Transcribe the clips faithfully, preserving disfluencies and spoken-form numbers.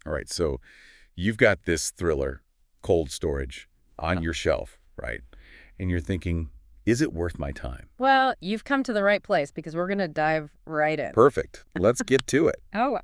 All right, so you've got this thriller, Cold Storage, on your shelf, right? And you're thinking, is it worth my time? Well, you've come to the right place because we're going to dive right in. Perfect. Let's get to it. Oh.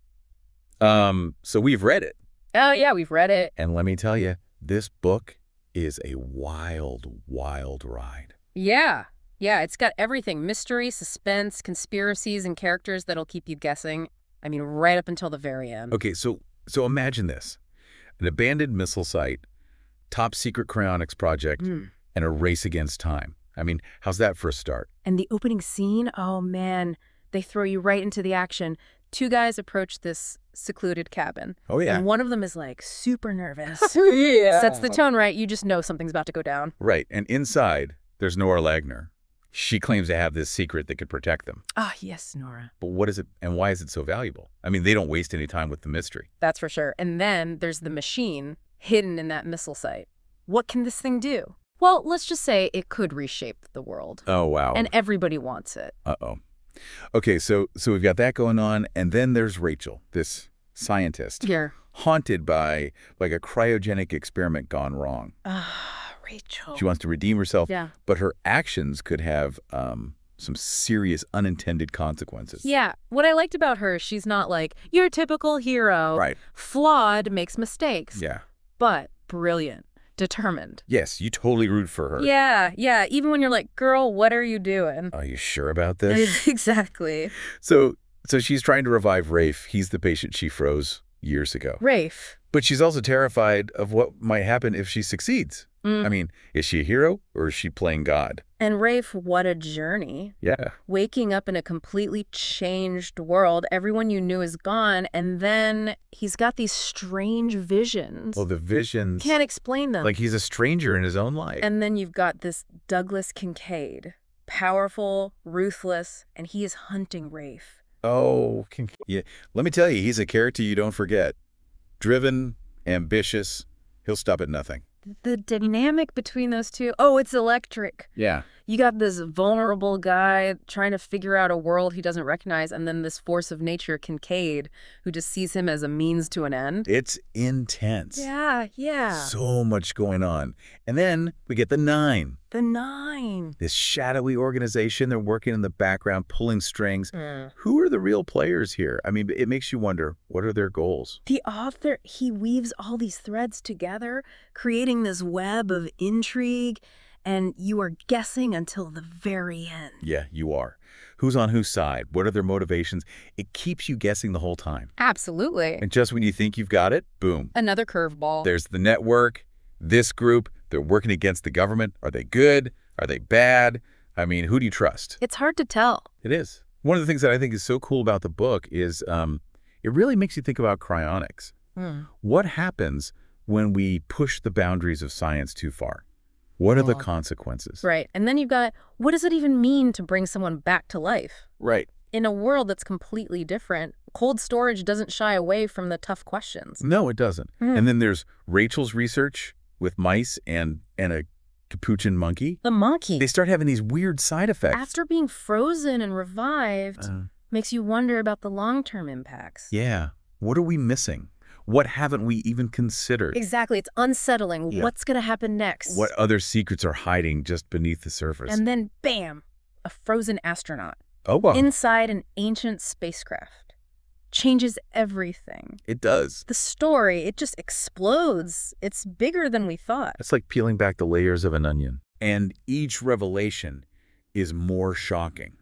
Um, so we've read it. Oh, yeah, we've read it. And let me tell you, this book is a wild, wild ride. Yeah. Yeah, it's got everything. Mystery, suspense, conspiracies, and characters that'll keep you guessing. I mean, right up until the very end. Okay, so so imagine this. An abandoned missile site, top secret cryonics project, Mm. and a race against time. I mean, how's that for a start? And the opening scene, oh, man, they throw you right into the action. Two guys approach this secluded cabin. Oh, yeah. And one of them is, like, super nervous. Yeah. Sets the tone right. You just know something's about to go down. Right, and inside, there's Nora Lagner. She claims to have this secret that could protect them. Ah, yes, Nora. But what is it, and why is it so valuable? I mean, they don't waste any time with the mystery. That's for sure. And then there's the machine hidden in that missile site. What can this thing do? Well, let's just say it could reshape the world. Oh, wow. And everybody wants it. Uh-oh. Okay, so so we've got that going on, and then there's Rachel, this scientist, Yeah. haunted by like a cryogenic experiment gone wrong. Ah, Rachel. She wants to redeem herself, Yeah. but her actions could have um, some serious unintended consequences. Yeah. What I liked about her, she's not like your typical hero. Right. Flawed, makes mistakes. Yeah. But brilliant. Determined. Yes, you totally root for her. Yeah, yeah. Even when you're like, girl, what are you doing? Are you sure about this? Exactly. So, so she's trying to revive Rafe. He's the patient she froze years ago. Rafe. But she's also terrified of what might happen if she succeeds. Mm. I mean, is she a hero or is she playing God? And Rafe, what a journey. Yeah. Waking up in a completely changed world. Everyone you knew is gone. And then he's got these strange visions. Well, the visions, Can't explain them. like he's a stranger in his own life. And then you've got this Douglas Kincaid. Powerful, ruthless, and he is hunting Rafe. oh, can, yeah. Let me tell you, he's a character you don't forget. Driven, ambitious, he'll stop at nothing. The dynamic between those two, oh, it's electric. Yeah. You got this vulnerable guy trying to figure out a world he doesn't recognize, and then this force of nature, Kincaid, who just sees him as a means to an end. It's intense. Yeah, yeah. So much going on. And then we get the Nine. The Nine. This shadowy organization, they're working in the background, pulling strings. Mm. Who are the real players here? I mean, it makes you wonder, what are their goals? The author, he weaves all these threads together, creating this web of intrigue, and you are guessing until the very end. Yeah, you are. Who's on whose side? What are their motivations? It keeps you guessing the whole time. Absolutely. And just when you think you've got it, boom. Another curveball. There's the network, this group, they're working against the government. Are they good? Are they bad? I mean, who do you trust? It's hard to tell. It is. One of the things that I think is so cool about the book is um, it really makes you think about cryonics. Mm. What happens when we push the boundaries of science too far? What are the Oh. consequences? Right. And then you've got, what does it even mean to bring someone back to life? Right. In a world that's completely different, cold storage doesn't shy away from the tough questions. No, it doesn't. Mm. And then there's Rachel's research with mice and, and a capuchin monkey. The monkey, They start having these weird side effects. after being frozen and revived, Uh, makes you wonder about the long-term impacts. yeah. What are we missing? What haven't we even considered? Exactly. It's unsettling. Yeah. What's going to happen next? What other secrets are hiding just beneath the surface? And then, bam, a frozen astronaut oh, wow. inside an ancient spacecraft. Changes everything. It does. The story, it just explodes. It's bigger than we thought. It's like peeling back the layers of an onion. And each revelation is more shocking.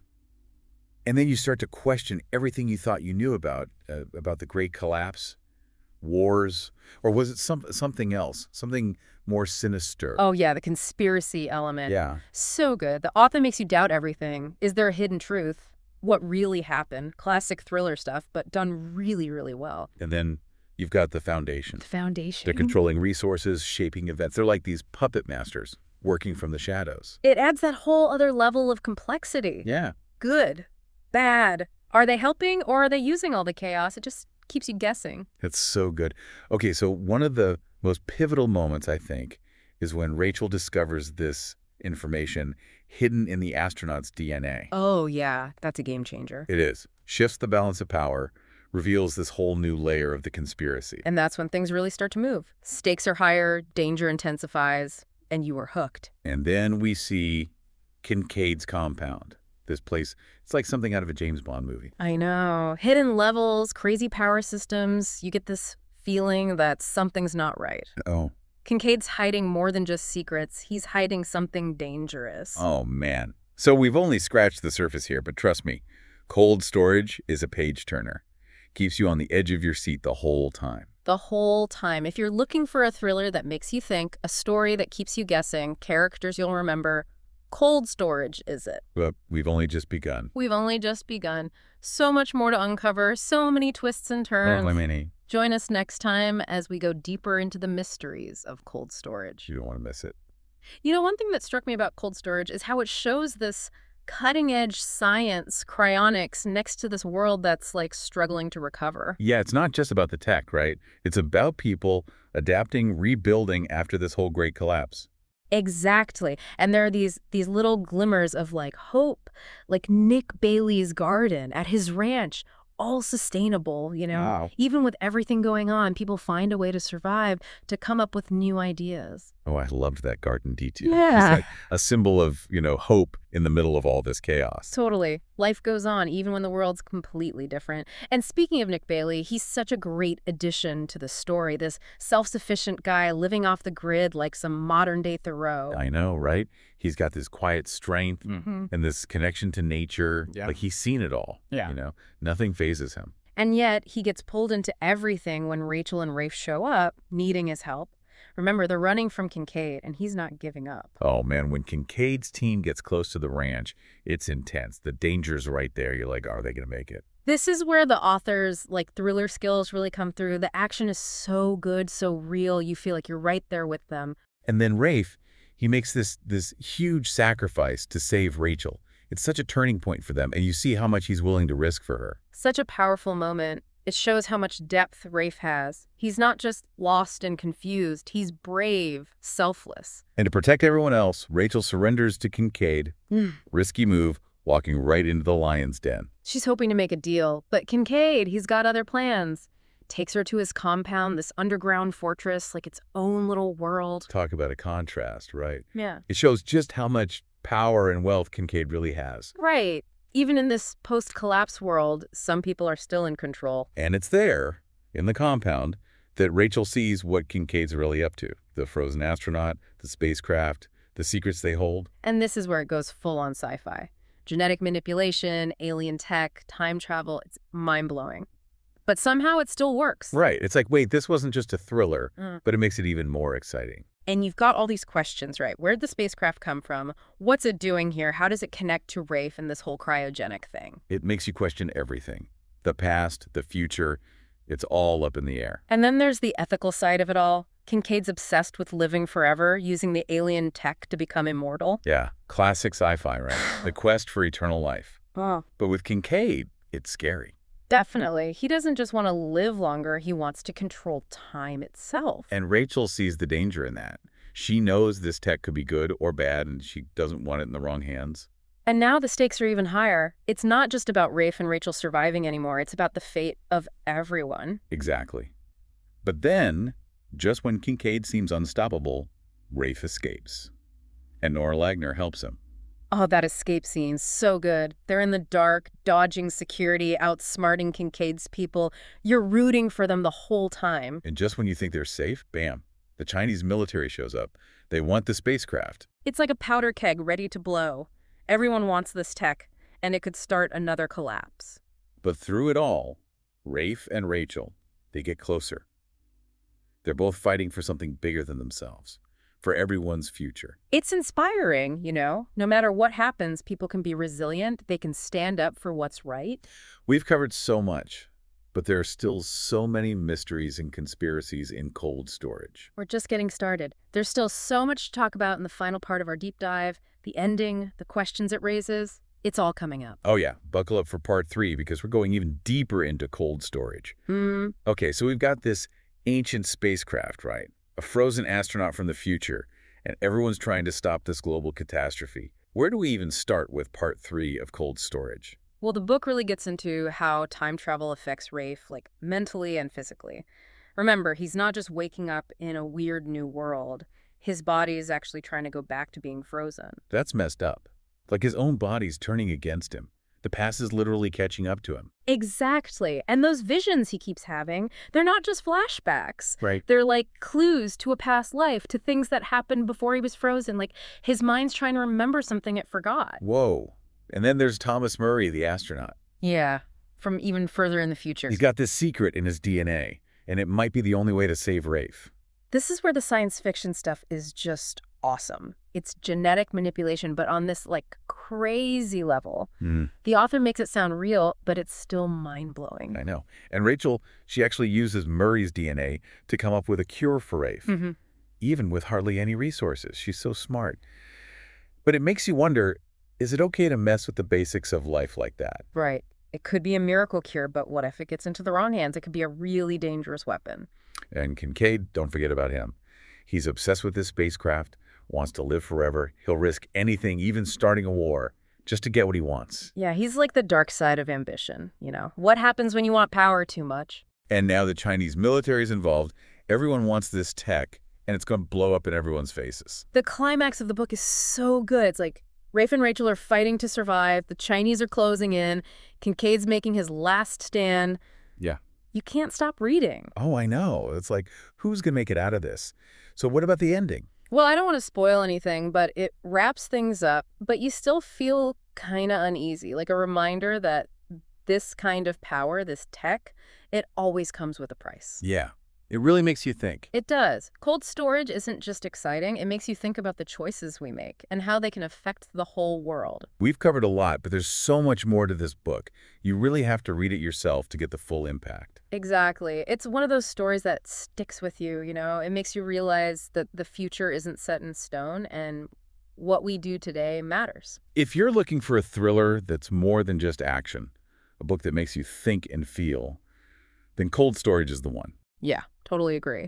And then you start to question everything you thought you knew about, uh, about the Great Collapse, wars, or was it some, something else, something more sinister? Oh, yeah, the conspiracy element. Yeah. So good. The author makes you doubt everything. Is there a hidden truth? What really happened? Classic thriller stuff, but done really, really well. And then you've got the Foundation. The Foundation. They're controlling resources, shaping events. They're like these puppet masters working from the shadows. It adds that whole other level of complexity. Yeah. Good. Bad. Are they helping or are they using all the chaos? It just keeps you guessing. That's so good. Okay, so one of the most pivotal moments, I think, is when Rachel discovers this information hidden in the astronaut's D N A. Oh, yeah. That's a game changer. It is. Shifts the balance of power. reveals this whole new layer of the conspiracy. And that's when things really start to move. Stakes are higher, danger intensifies, and you are hooked. And then we see Kincaid's compound. This place, it's like something out of a James Bond movie. I know. Hidden levels, crazy power systems. You get this feeling that something's not right. Oh. Kincaid's hiding more than just secrets. He's hiding something dangerous. Oh, man. So we've only scratched the surface here, but trust me, cold storage is a page-turner. Keeps you on the edge of your seat the whole time. The whole time. If you're looking for a thriller that makes you think, a story that keeps you guessing, characters you'll remember, Cold Storage is it. But we've only just begun. We've only just begun. So much more to uncover, so many twists and turns. Oh, many. Join us next time as we go deeper into the mysteries of cold storage. You don't want to miss it. You know, one thing that struck me about cold storage is how it shows this cutting-edge science, cryonics, next to this world that's, like, struggling to recover. Yeah, it's not just about the tech, right? It's about people adapting, rebuilding after this whole great collapse. Exactly. And there are these these little glimmers of, like, hope, like Nick Bailey's garden at his ranch, all sustainable, you know? Wow. Even with everything going on, people find a way to survive, to come up with new ideas. Oh, I loved that garden detail. Yeah. It's like a symbol of, you know, hope in the middle of all this chaos. Totally. Life goes on, even when the world's completely different. And speaking of Nick Bailey, he's such a great addition to the story. This self-sufficient guy living off the grid like some modern-day Thoreau. I know, right? He's got this quiet strength Mm-hmm. and this connection to nature. Yeah. Like he's seen it all. Yeah. You know, nothing phases him. And yet, he gets pulled into everything when Rachel and Rafe show up, needing his help. Remember, they're running from Kincaid, and he's not giving up. Oh, man, when Kincaid's team gets close to the ranch, it's intense. The danger's right there. You're like, are they going to make it? This is where the author's, like, thriller skills really come through. The action is so good, so real, you feel like you're right there with them. And then Rafe, he makes this, this huge sacrifice to save Rachel. It's such a turning point for them, and you see how much he's willing to risk for her. Such a powerful moment. It shows how much depth Rafe has. He's not just lost and confused. He's brave, selfless. And to protect everyone else, Rachel surrenders to Kincaid. Risky move, walking right into the lion's den. She's hoping to make a deal, but Kincaid, he's got other plans. Takes her to his compound, this underground fortress, like its own little world. Talk about a contrast, right? Yeah. It shows just how much power and wealth Kincaid really has. Right. Even in this post-collapse world, some people are still in control. And it's there, in the compound, that Rachel sees what Kincaid's really up to. The frozen astronaut, the spacecraft, the secrets they hold. And this is where it goes full-on sci-fi. Genetic manipulation, alien tech, time travel, it's mind-blowing. But somehow it still works. Right. It's like, wait, this wasn't just a thriller, Mm. but it makes it even more exciting. And you've got all these questions, right? Where'd the spacecraft come from? What's it doing here? How does it connect to Rafe and this whole cryogenic thing? It makes you question everything. The past, the future, it's all up in the air. And then there's the ethical side of it all. Kincaid's obsessed with living forever, using the alien tech to become immortal. Yeah, classic sci-fi, right? The quest for eternal life. Oh, But with Kincaid, it's scary. definitely. He doesn't just want to live longer. He wants to control time itself. And Rachel sees the danger in that. She knows this tech could be good or bad, and she doesn't want it in the wrong hands. And now the stakes are even higher. It's not just about Rafe and Rachel surviving anymore. It's about the fate of everyone. Exactly. But then, just when Kincaid seems unstoppable, Rafe escapes. And Nora Lagner helps him. Oh, that escape scene, so good. They're in the dark, dodging security, outsmarting Kincaid's people. You're rooting for them the whole time. And just when you think they're safe, bam, the Chinese military shows up. They want the spacecraft. It's like a powder keg ready to blow. Everyone wants this tech, and it could start another collapse. But through it all, Rafe and Rachel, they get closer. They're both fighting for something bigger than themselves, for everyone's future. It's inspiring, you know? No matter what happens, people can be resilient. They can stand up for what's right. We've covered so much, but there are still so many mysteries and conspiracies in cold storage. We're just getting started. There's still so much to talk about in the final part of our deep dive, the ending, the questions it raises. It's all coming up. Oh yeah, buckle up for part three because we're going even deeper into cold storage. Hmm. Okay, so we've got this ancient spacecraft, right? A frozen astronaut from the future, and everyone's trying to stop this global catastrophe. Where do we even start with part three of cold storage? Well, the book really gets into how time travel affects Rafe, like mentally and physically. Remember, he's not just waking up in a weird new world. His body is actually trying to go back to being frozen. That's messed up. Like his own body's turning against him. The past is literally catching up to him. Exactly. And those visions he keeps having, they're not just flashbacks. Right. They're like clues to a past life, to things that happened before he was frozen. Like his mind's trying to remember something it forgot. Whoa. And then there's Thomas Murray, the astronaut. Yeah, from even further in the future. He's got this secret in his D N A, and it might be the only way to save Rafe. This is where the science fiction stuff is just awesome. It's genetic manipulation, but on this like crazy level. Mm, The author makes it sound real, but it's still mind-blowing. I know. And Rachel, she actually uses Murray's D N A to come up with a cure for Rafe, Mm-hmm. even with hardly any resources. She's so smart. But it makes you wonder, is it okay to mess with the basics of life like that? Right. It could be a miracle cure, but what if it gets into the wrong hands? It could be a really dangerous weapon. And Kincaid, don't forget about him. He's obsessed with this spacecraft, wants to live forever. He'll risk anything, even starting a war, just to get what he wants. Yeah, he's like the dark side of ambition, you know. What happens when you want power too much? And now the Chinese military is involved. Everyone wants this tech, and it's going to blow up in everyone's faces. The climax of the book is so good. It's like Rafe and Rachel are fighting to survive. The Chinese are closing in. Kincaid's making his last stand. Yeah. You can't stop reading. Oh, I know. It's like, who's going to make it out of this? So what about the ending? Well, I don't want to spoil anything, but it wraps things up, but you still feel kind of uneasy, like a reminder that this kind of power, this tech, it always comes with a price. Yeah. It really makes you think. It does. Cold storage isn't just exciting. It makes you think about the choices we make and how they can affect the whole world. We've covered a lot, but there's so much more to this book. You really have to read it yourself to get the full impact. Exactly. It's one of those stories that sticks with you, you know? It makes you realize that the future isn't set in stone and what we do today matters. If you're looking for a thriller that's more than just action, a book that makes you think and feel, then Cold Storage is the one. Yeah, totally agree.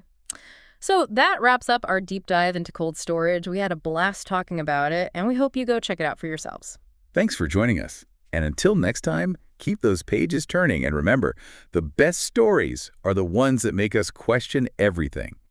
So that wraps up our deep dive into cold storage. We had a blast talking about it, and we hope you go check it out for yourselves. Thanks for joining us. And until next time, keep those pages turning. And remember, the best stories are the ones that make us question everything.